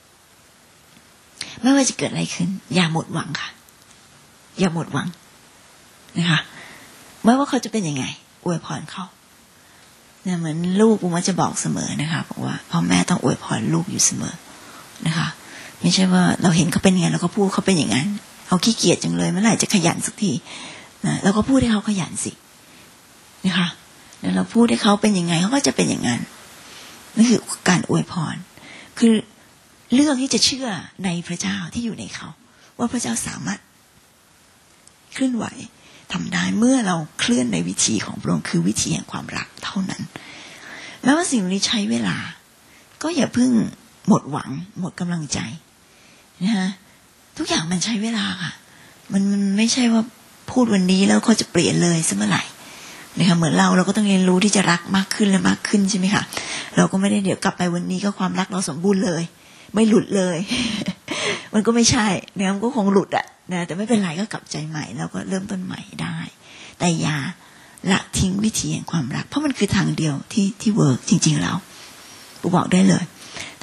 ไม่ว่าจะเกิดอะไรขึ้นอย่าหมดหวังค่ะอย่าหมดหวังนะคะไม่ว่าเขาจะเป็นยังไงอวยพรเขาเนี่ยเหมือนลูกผมว่าจะบอกเสมอนะคะบอกว่าพ่อแม่ต้องอวยพรลูกอยู่เสมอนะคะไม่ใช่ว่าเราเห็นเขาเป็นยังไงเราก็พูดเขาเป็นอย่างนั้นเขาขี้เกียจจังเลยเมื่อไหร่จะขยันสักทีนะเราก็พูดให้เขาขยันสินะคะแล้วเราพูดให้เขาเป็นยังไงเขาก็จะเป็นอย่างนั้นนั่นคือการอวยพรคือเลือกที่จะเชื่อในพระเจ้าที่อยู่ในเขาว่าพระเจ้าสามารถเคลื่อนไหวทำได้เมื่อเราเคลื่อนในวิธีของพระองค์คือวิธีแห่งความรักเท่านั้นแม้ว่าสิ่งนี้ใช้เวลาก็อย่าเพิ่งหมดหวังหมดกำลังใจนะฮะทุกอย่างมันใช้เวลาค่ะมันมันไม่ใช่ว่าพูดวันนี้แล้วเขาจะเปลี่ยนเลยสักเมื่อไหร่นะคะเหมือนเราเราก็ต้องเรียนรู้ที่จะรักมากขึ้นและมากขึ้นใช่ไหมคะเราก็ไม่ได้เดี๋ยวกลับไปวันนี้ก็ความรักเราสมบูรณ์เลยไม่หลุดเลย มันก็ไม่ใช่เนี่ยมันก็คงหลุดอะนะแต่ไม่เป็นไรก็กลับใจใหม่แล้วก็เริ่มต้นใหม่ได้แต่อย่าละทิ้งวิธีแห่งความรักเพราะมันคือทางเดียวที่ที่เวิร์กจริงๆแล้วผมบอกได้เลย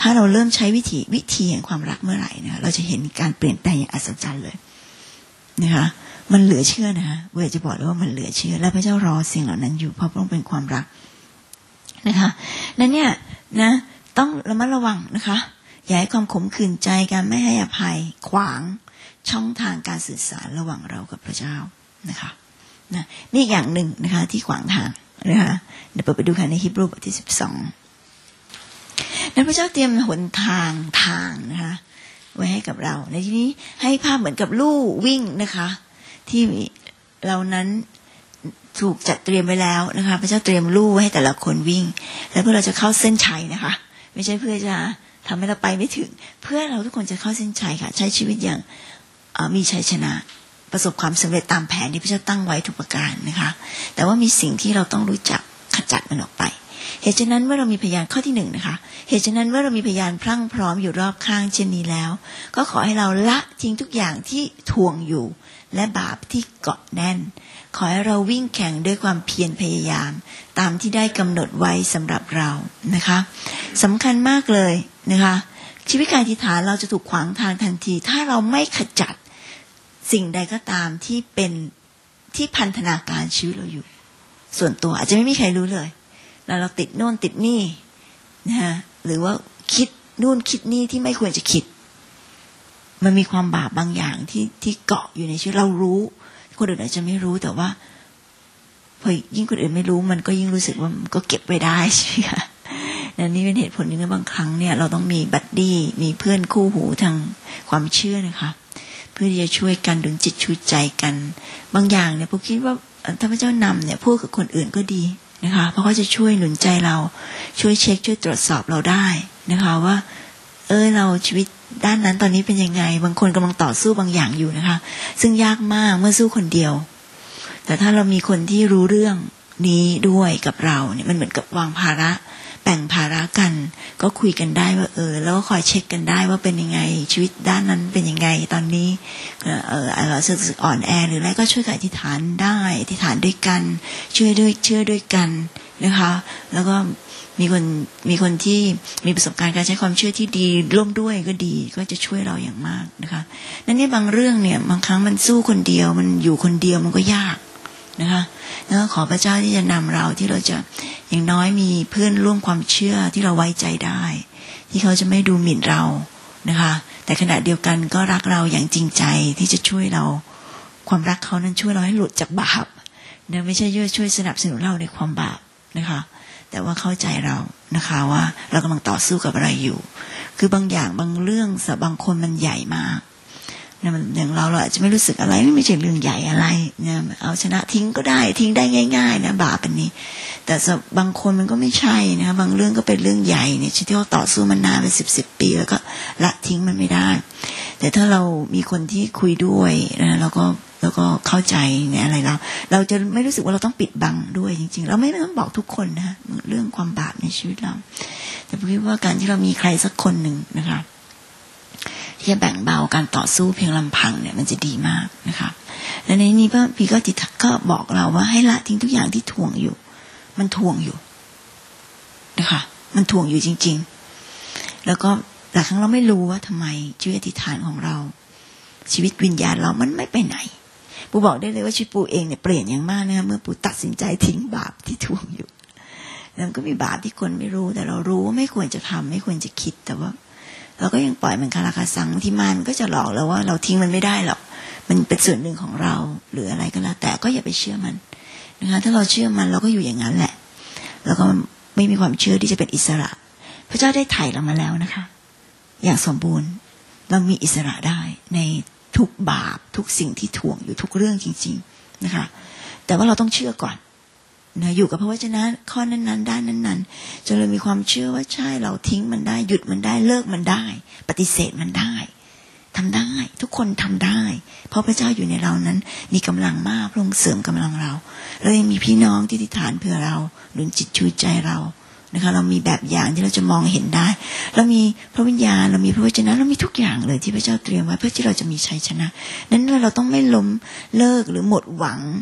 ถ้าเราเริ่มใช้วิธีวิธีแห่งความรักเมื่อไหร่นะเราจะเห็นการเปลี่ยนแปลงอย่างอัศจรรย์เลยนะคะมันเหลือเชื่อนะคะเวลาจะบอกเลยว่ามันเหลือเชื่อและพระเจ้ารอสิ่งเหล่านั้นอยู่เพราะพระองค์เป็นความรักนะคะนั้นเนี่ยนะต้องระมัดระวังนะคะอย่าให้ความขมขื่นใจการไม่ให้อภัยขวางช่องทางการสื่อสารระหว่างเรากับพระเจ้านะคะนะนี่อีกอย่างหนึ่งนะคะที่ขวางทางนะคะเดี๋ยวไปดูกันในฮีบรูบทที่สิบสองนั้นพระเจ้าเตรียมหนทางทางนะคะไว้ให้กับเราในที่นี้ให้ภาพเหมือนกับลู่วิ่งนะคะที่เรานั้นถูกจัดเตรียมไว้แล้วนะคะพระเจ้าเตรียมลู่ให้แต่ละคนวิ่งแล้วเพื่อเราจะเข้าเส้นชัยนะคะไม่ใช่เพื่อจะทำให้เราไปไม่ถึงเพื่อเราทุกคนจะเข้าเส้นชัยค่ะใช้ชีวิตอย่างมีชัยชนะประสบความสำเร็จตามแผนที่พระเจ้าตั้งไว้ทุกประการนะคะแต่ว่ามีสิ่งที่เราต้องรู้จักขจัดมันออกไปเหตุฉะนั้นเมื่อเรามีพยานข้อที่หนึ่งนะคะเหตุฉะนั้นเมื่อเรามีพยานพรั่งพร้อมอยู่รอบข้างเช่นนี้แล้วก็ขอให้เราละทิ้งทุกอย่างที่ทวงอยู่และบาปที่เกาะแน่นขอให้เราวิ่งแข่งด้วยความเพียรพยายามตามที่ได้กำหนดไว้สำหรับเรานะคะสำคัญมากเลยนะคะชีวิตการอธิษฐานเราจะถูกขวางทางทันทีถ้าเราไม่ขจัดสิ่งใดก็ตามที่เป็นที่พันธนาการชีวิตเราอยู่ส่วนตัวอาจจะไม่มีใครรู้เลยแล้วเราติดโน่นติดนี่นะฮะหรือว่าคิดนู่นคิดนี่ที่ไม่ควรจะคิดมันมีความบาปบางอย่างที่ที่เกาะอยู่ในชีวิตเรารู้คนอื่นอาจจะไม่รู้แต่ว่าพอยิ่งคนอื่นไม่รู้มันก็ยิ่งรู้สึกว่ามันก็เก็บไว้ได้ใช่ไหมคะนั่นนี่เป็นเหตุผลนึงนะบางครั้งเนี่ยเราต้องมีบัดดี้มีเพื่อนคู่หูทางความเชื่อนะคะเพื่อที่จะช่วยกันดึงจิตชูใจกันบางอย่างเนี่ยพวกคิดว่าถ้าพระเจ้านำเนี่ยพูดกับคนอื่นก็ดีนะคะเพราะเขาจะช่วยหนุนใจเราช่วยเช็คช่วยตรวจสอบเราได้นะคะว่าเออเราชีวิตด้านนั้นตอนนี้เป็นยังไงบางคนกำลังต่อสู้บางอย่างอยู่นะคะซึ่งยากมากเมื่อสู้คนเดียวแต่ถ้าเรามีคนที่รู้เรื่องนี้ด้วยกับเราเนี่ยมันเหมือนกับวางภาระแบ่งภาระกันก็คุยกันได้ว่าเออแล้วก็คอยเช็คกันได้ว่าเป็นยังไงชีวิตด้านนั้นเป็นยังไงตอนนี้เออเราสึกอ่อนแอหรืออะไรก็ช่วยกันอธิษฐานได้อธิษฐานด้วยกันช่วยด้วยเชื่อด้วยกันนะคะแล้วก็มีคนมีคนที่มีประสบการณ์การใช้ความเชื่อที่ดีร่วมด้วยก็ดีก็จะช่วยเราอย่างมากนะคะนั่นนี่บางเรื่องเนี่ยบางครั้งมันสู้คนเดียวมันอยู่คนเดียวมันก็ยากนะคะแล้วขอพระเจ้าที่จะนำเราที่เราจะอย่างน้อยมีเพื่อนร่วมความเชื่อที่เราไว้ใจได้ที่เขาจะไม่ดูหมิ่นเรานะคะแต่ขณะเดียวกันก็รักเราอย่างจริงใจที่จะช่วยเราความรักเขานั้นช่วยเราให้หลุดจากบาปนะไม่ใช่ช่วยสนับสนุนเราในความบาปนะคะแต่ว่าเข้าใจเรานะคะว่าเรากำลังต่อสู้กับอะไรอยู่คือบางอย่างบางเรื่องสำหรับบางคนมันใหญ่มากนะมันอย่างเราเราอาจจะไม่รู้สึกอะไรไม่ใช่เรื่องใหญ่อะไรนะเอาชนะทิ้งก็ได้ทิ้งได้ง่ายๆนะบาปอันนี้แต่สำหรับบางคนมันก็ไม่ใช่นะบางเรื่องก็เป็นเรื่องใหญ่เนี่ยที่เขาต่อสู้มันนานเป็นสิบสิบปีแล้วก็ละทิ้งมันไม่ได้แต่ถ้าเรามีคนที่คุยด้วยนะเราก็แล้วก็เข้าใจเนี่ยอะไรเราเราจะไม่รู้สึกว่าเราต้องปิดบังด้วยจริงๆเราไม่ต้องบอกทุกคนนะเรื่องความบาปในชีวิตเราแต่ผมคิดว่าการที่เรามีใครสักคนหนึ่งนะคะที่จะแบ่งเบาการต่อสู้เพียงลำพังเนี่ยมันจะดีมากนะคะและในนี้พระพี่ก็จิตก็บอกเราว่าให้ละทิ้งทุกอย่างที่ทวงอยู่มันทวงอยู่นะคะมันทวงอยู่จริงๆแล้วก็หลายครั้งเราไม่รู้ว่าทำไมชีวิตอธิษฐานของเราชีวิตวิญญาณเรามันไม่ไปไหนปูบอกได้เลยว่าชีวิตปูเองเนี่ยเปลี่ยนอย่างมากนะคะเมื่อปูตัดสินใจทิ้งบาปที่ทวงอยู่แล้วก็มีบาปที่คนไม่รู้แต่เรารู้ว่าไม่ควรจะทำไม่ควรจะคิดแต่ว่าเราก็ยังปล่อยมันคาราคาซังที่มันก็จะหลอกเราว่าเราทิ้งมันไม่ได้หรอกมันเป็นส่วนหนึ่งของเราหรืออะไรก็แล้วแต่ก็อย่าไปเชื่อมันนะคะถ้าเราเชื่อมันเราก็อยู่อย่างนั้นแหละแล้วก็ไม่มีความเชื่อที่จะเป็นอิสระพระเจ้าได้ไถ่เรามาแล้วนะคะอย่างสมบูรณ์เรามีอิสระได้ในทุกบาปทุกสิ่งที่ถ่วงอยู่ทุกเรื่องจริงๆนะคะแต่ว่าเราต้องเชื่อก่อนนะอยู่กับพระวจนะข้อนั้นๆด้านนั้นๆจนเรามีความเชื่อว่าใช่เราทิ้งมันได้หยุดมันได้เลิกมันได้ปฏิเสธมันได้ทำได้ทุกคนทำได้เพราะพระเจ้าอยู่ในเรานั้นมีกำลังมากพระองค์เสริมกำลังเราแล้วยังมีพี่น้องที่อธิษฐานเพื่อเราหนุนจิตชูใจเรานะคะเรามีแบบอย่างที่เราจะมองเห็นได้เรามีพระวิญญาณเรามีพระวจนะเรามีทุกอย่างเลยที่พระเจ้าเตรียมไว้เพื่อที่เราจะมีชัยชนะนั้นเราต้องไม่ล้มเลิกหรือหมดหวัง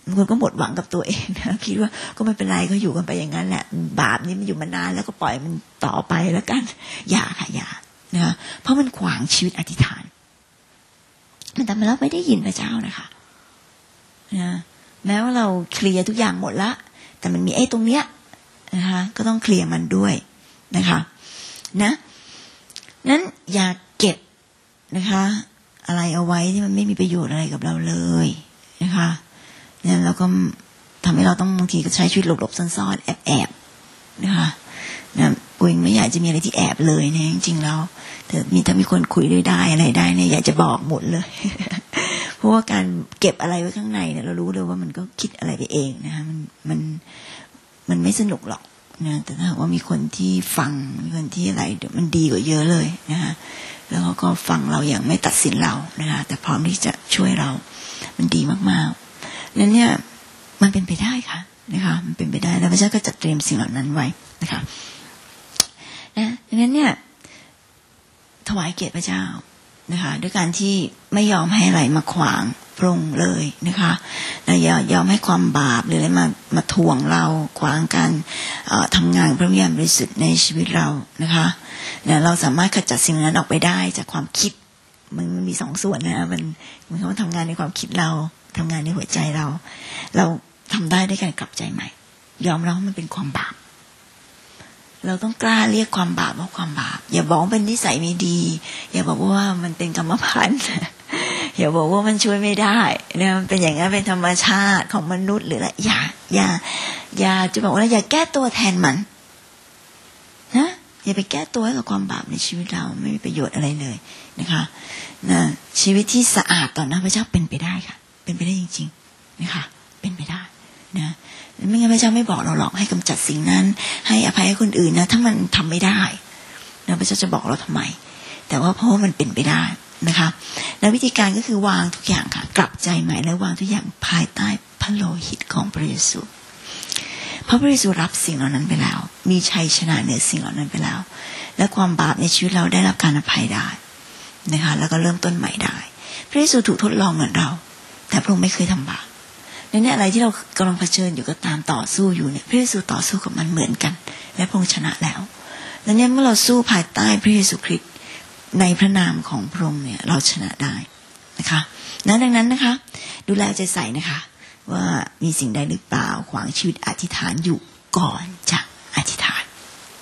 บางคนก็หมดหวังกับตัวเองนะคิดว่าก็ไม่เป็นไรก็อยู่กันไปอย่างนั้นแหละบาปนี้มันอยู่มานานแล้วก็ปล่อยมันต่อไปแล้วกันอย่าค่ะอย่านะเพราะมันขวางชีวิตอธิษฐานมันแต่เราไม่ได้ยินพระเจ้านะคะนะแม้ว่าเราเคลียร์ทุกอย่างหมดละแต่มันมีไอ้ตรงเนี้ยนะคะก็ต้องเคลียร์มันด้วยนะคะนะนั้นอย่าเก็บนะคะอะไรเอาไว้ที่มันไม่มีประโยชน์อะไรกับเราเลยนะคะเนี่ยเราก็ทำให้เราต้องบางทีก็ใช้ชีวิตหลบๆซ่อนๆแอบๆนะคะนะปุ้ยไม่อยากจะมีอะไรที่แอบเลยเนี่ยจริงๆแล้วแต่มีถ้ามีคนคุยด้วยได้อะไรได้เนี่ยอยากจะบอกหมดเลย เพราะว่าการเก็บอะไรไว้ข้างในเนี่ยเรารู้เลยว่ามันก็คิดอะไรไปเองนะคะมันมันมันไม่สนุกหรอกนะแต่ถ้าว่ามีคนที่ฟังมีคนที่อะไรเดี๋ยวมันดีกว่าเยอะเลยนะคะแล้วเขาก็ฟังเราอย่างไม่ตัดสินเรานะคะแต่พร้อมที่จะช่วยเรามันดีมากๆนั้นเนี่ยมันเป็นไปได้ค่ะนะคะมันเป็นไปได้แล้วพระเจ้าก็จัดเตรียมสิ่งเหล่านั้นไว้นะคะนะดังนั้นเนี่ยถวายเกียรติพระเจ้านะคะด้วยการที่ไม่ยอมให้อะไรมาขวางพระองค์เลยนะคะและอย่ายอมให้ความบาปหรืออะไรมามาทวงเราขวางการทำงานพระวิญญาณบริสุทธิ์ในชีวิตเรานะคะเนี่ยเราสามารถขจัดสิ่งนั้นออกไปได้จากความคิดมันมันมีสองส่วนนะมันมันเขาทำงานในความคิดเราทำงานในหัวใจเราเราทำได้ด้วยการกลับใจใหม่ยอมรับว่ามันเป็นความบาปเราต้องกล้าเรียกความบาปว่าความบาปอย่าบอกเป็นนิสัยไม่ดีอย่าบอกว่ามันเป็นกรรมพันธุ์อย่าบอกว่ามันช่วยไม่ได้เนี่ยมันเป็นอย่างนั้นเป็นธรรมชาติของมนุษย์หรืออะไรอย่าอย่าอย่าจะบอกว่าอย่าแก้ตัวแทนมันนะอย่าไปแก้ตัวให้กับความบาปในชีวิตเราไม่มีประโยชน์อะไรเลยนะคะนะชีวิตที่สะอาดต่อหน้าพระเจ้าเป็นไปได้ค่ะเป็นไปได้จริงๆนะคะเป็นไปได้นะไม่งั้นพระเจ้าไม่บอกเราหรอกให้กำจัดสิ่งนั้นให้อภัยให้คนอื่นนะถ้ามันทำไม่ได้นะพระเจ้าจะบอกเราทำไมแต่ว่าเพราะว่ามันเป็นไปได้นะคะและวิธีการก็คือวางทุกอย่างค่ะกลับใจใหม่และวางทุกอย่างภายใต้พระโลหิตของพระเยซูพระเยซูรับสิ่งเหล่านั้นไปแล้วมีชัยชนะเหนือสิ่งเหล่านั้นไปแล้วและความบาปในชีวิตเราได้รับการอภัยได้นะคะแล้วก็เริ่มต้นใหม่ได้พระเยซูถูกทดลองเหมือนเราแต่พระองค์ไม่เคยทำบาปในนี้อะไรที่เรากำลังเผชิญอยู่ก็ตามต่อสู้อยู่เนี่ยพระเยซูต่อสู้กับมันเหมือนกันและพระองค์ชนะแล้วและเนี่ยเมื่อเราสู้ภายใต้พระเยซูคริสต์ในพระนามของพระองค์เนี่ยเราชนะได้นะคะนั้นดังนั้นนะคะดูแลใจใส่นะคะว่ามีสิ่งใดหรือเปล่าขวางชีวิตอธิษฐานอยู่ก่อนจะอธิษฐาน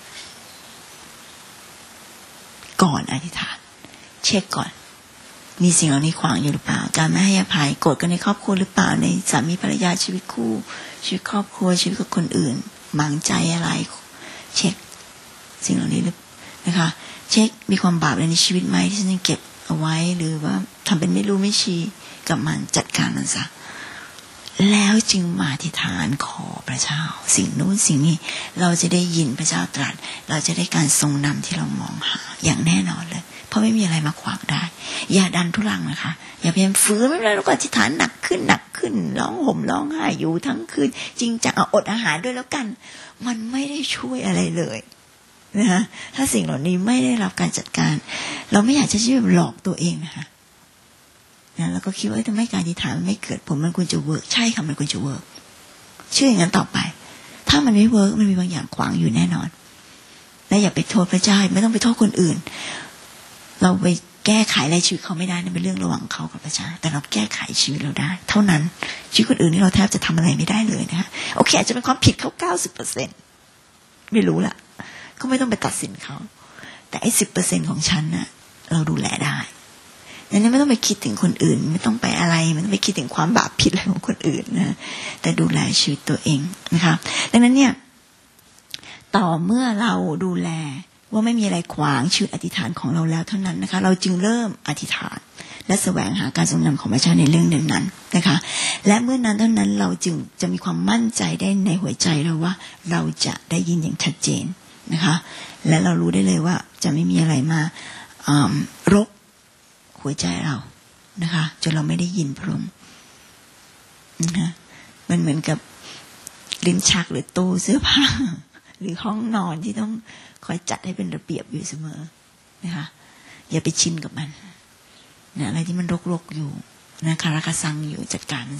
ก่อนอธิษฐานเช็คก่อนมีสิ่งเหล่านี้ขวางอยู่หรือเปล่าการไม่ให้อภัยโกรธกันในครอบครัวหรือเปล่าในสามีภรรยาชีวิตคู่ชีวิตครอบครัวชีวิตกับคนอื่นหมางใจอะไรเช็คสิ่งเหล่านี้นะคะเช็คมีความบาปอะไรในชีวิตไหมที่ฉันยังเก็บเอาไว้หรือว่าทำเป็นไม่รู้ไม่ชี้กับมันจัดการมันซะแล้วจึงมาอธิษฐานขอพระเจ้าสิ่งนู้นสิ่งนี้เราจะได้ยินพระเจ้าตรัสเราจะได้การทรงนำที่เรามองหาอย่างแน่นอนเลยเพราะไม่มีอะไรมาขวางได้อย่าดันทุรังนะคะอย่าพยายามฝืนไม่เป็นไรเราก็อธิษฐานหนักขึ้นหนักขึ้นร้องห่มร้องไห้อยู่ทั้งคืนจริงจังเอาอดอาหารด้วยแล้วกันมันไม่ได้ช่วยอะไรเลยนะคะถ้าสิ่งเหล่านี้ไม่ได้รับการจัดการเราไม่อยากจะชีวิตหลอกตัวเองนะคะนะแล้วก็คิดว่าทำไมการอธิษฐานมันไม่เกิดผลมันควรจะเวิร์กใช่ค่ะมันควรจะเวิร์กเชื่ออย่างนั้นต่อไปถ้ามันไม่เวิร์กมันมีบางอย่างขวางอยู่แน่นอนและอย่าไปโทษพระเจ้าไม่ต้องไปโทษคนอื่นเราไปแก้ไขอะไรชีวิตเขาไม่ได้นั่นเป็นเรื่องระหว่างเขากับพระเจ้าแต่เราแก้ไขชีวิตเราได้เท่านั้นชีวิตคนอื่นนี่เราแทบจะทำอะไรไม่ได้เลยนะคะโอเคอาจจะเป็นความผิดเขาเก้าสิบเปอร์เซ็นต์ไม่รู้ละก็ไม่ต้องไปตัดสินเขาแต่ไอ้สิบเปอร์เซ็นต์ของฉันน่ะเราดูแลได้ดังนั้นไม่ต้องไปคิดถึงคนอื่นไม่ต้องไปอะไรไม่ต้องไปคิดถึงความบาปผิดอะไรของคนอื่นนะแต่ดูแลชีวิตตัวเองนะคะดังนั้นเนี่ยต่อเมื่อเราดูแลว่าไม่มีอะไรขวางชีวิตอธิษฐานของเราแล้วเท่านั้นนะคะเราจึงเริ่มอธิษฐานและแสวงหาการทรงนำของพระเจ้าในเรื่องนั้นๆนะคะและเมื่อนั้นเท่านั้นเราจึงจะมีความมั่นใจได้ในหัวใจเราว่าเราจะได้ยินอย่างชัดเจนนะคะและเรารู้ได้เลยว่าจะไม่มีอะไรมารบหัวใจเรานะคะจนเราไม่ได้ยินพระองค์นะคะมันเหมือนกับลิ้นชักหรือตู้เสื้อผ้าหรือห้องนอนที่ต้องคอยจัดให้เป็นระเบียบอยู่เสมอนะคะอย่าไปชินกับมันนะอะไรที่มันรกๆอยู่นะคาราคาซังอยู่จัดการมันซะ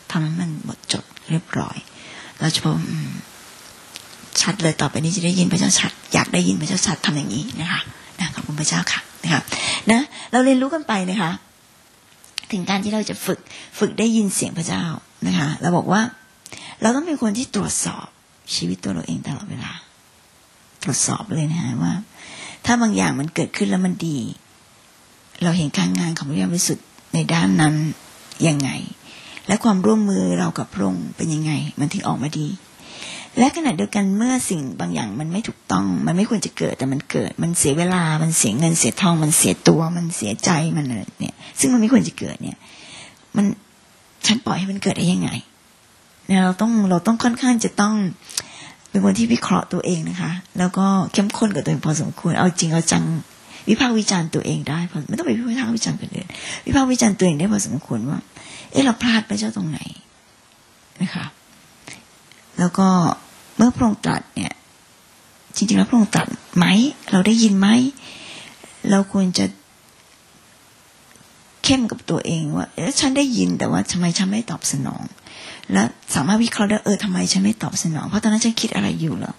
ทำให้มันหมดจดเรียบร้อยเราจะพบชัดเลยต่อไปนี้จะได้ยินพระเจ้าชัดอยากได้ยินพระเจ้าชัดทำอย่างนี้นะคะนะขอบคุณพระเจ้าค่ะนะคะนะเราเรียนรู้กันไปนะคะถึงการที่เราจะฝึกฝึกได้ยินเสียงพระเจ้านะคะเราบอกว่าเราต้องเป็นคนที่ตรวจสอบชีวิตตัวเราเองตลอดเวลาตรวจสอบเลยนะฮะว่าถ้าบางอย่างมันเกิดขึ้นแล้วมันดีเราเห็นการงานของพระเจ้าบริสุทธิ์ในด้านนั้นยังไงและความร่วมมือเรากับพระองค์เป็นยังไงมันถึงออกมาดีและขณะเดียวกันเมื่อสิ่งบางอย่างมันไม่ถูกต้องมันไม่ควรจะเกิดแต่มันเกิดมันเสียเวลามันเสียเงินเสียทองมันเสียตัวมันเสียใจมันเนี่ยซึ่งมันไม่ควรจะเกิดเนี่ยมันฉันปล่อยให้มันเกิดได้ยังไงเนี่ยเราต้องเราต้องค่อนข้างจะต้องเป็นคนที่วิเคราะห์ตัวเองนะคะแล้วก็เข้มข้นกับตัวเองพอสมควรเอาจริงเอาจังวิพากษ์วิจารณ์ตัวเองได้พอไม่ต้องไปวิพากษ์วิจารณ์คนอื่นวิพากษ์วิจารณ์ตัวเองได้พอสมควรว่าเอ๊ะเราพลาดไปเจ้าตรงไหนนะคะแล้วก็เมื่อพระองค์ตรัสเนี่ยจริงๆแล้วพระองค์ตรัสไหมเราได้ยินไหมเราควรจะเข้มกับตัวเองว่าเอ๊ะฉันได้ยินแต่ว่าทำไมฉันไม่ตอบสนองและสามารถวิเคราะห์ได้เออทำไมฉันไม่ตอบสนองเพราะตอนนั้นฉันคิดอะไรอยู่เหรอ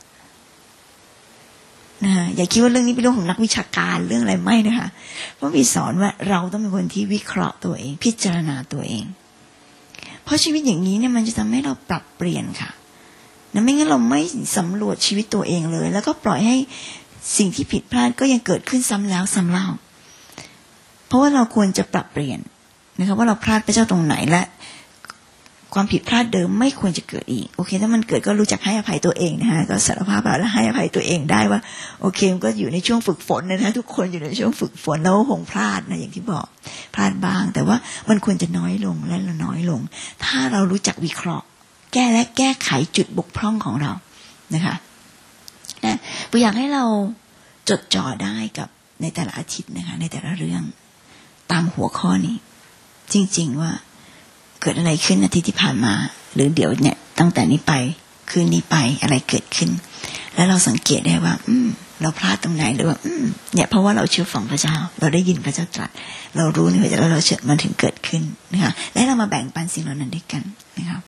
นะอย่าคิดว่าเรื่องนี้เป็นเรื่องของนักวิชาการเรื่องอะไรไม่นะคะเพราะมีสอนว่าเราต้องเป็นคนที่วิเคราะห์ตัวเองพิจารณาตัวเองเพราะชีวิตอย่างนี้เนี่ยมันจะทำให้เราปรับเปลี่ยนค่ะนะไม่งั้นเราไม่สำรวจชีวิตตัวเองเลยแล้วก็ปล่อยให้สิ่งที่ผิดพลาดก็ยังเกิดขึ้นซ้ำแล้วซ้ำเล่าเพราะว่าเราควรจะปรับเปลี่ยนนะคะว่าเราพลาดไปเจ้าตรงไหนและความผิดพลาดเดิมไม่ควรจะเกิดอีกโอเคถ้ามันเกิดก็รู้จักให้อภัยตัวเองนะคะก็สารภาพแล้วให้อภัยตัวเองได้ว่าโอเคมันก็อยู่ในช่วงฝึกฝนนะทุกคนอยู่ในช่วงฝึกฝนแล้วคงพลาดนะอย่างที่บอกพลาดบ้างแต่ว่ามันควรจะน้อยลงและละน้อยลงถ้าเรารู้จักวิเคราะห์แก้และแก้ไขจุดบกพร่องของเรานะคะนะผมอยากให้เราจดจ่อได้กับในแต่ละอาทิตย์นะคะในแต่ละเรื่องตามหัวข้อนี้จริงๆว่าเกิดอะไรขึ้นอาทิตย์ที่ผ่านมาหรือเดี๋ยวเนี่ยตั้งแต่นี้ไปคืนนี้ไปอะไรเกิดขึ้นแล้วเราสังเกตได้ว่าอืมเราพลาดตรงไหนหรือว่าอืมเนี่ยเพราะว่าเราเชื่อฟังพระเจ้าเราได้ยินพระเจ้าตรัสเรารู้ในพระเจ้าแล้วเราเชื่อมันถึงเกิดขึ้นนะคะและเรามาแบ่งปันสิ่งเหล่านั้นด้วยกันนะคะ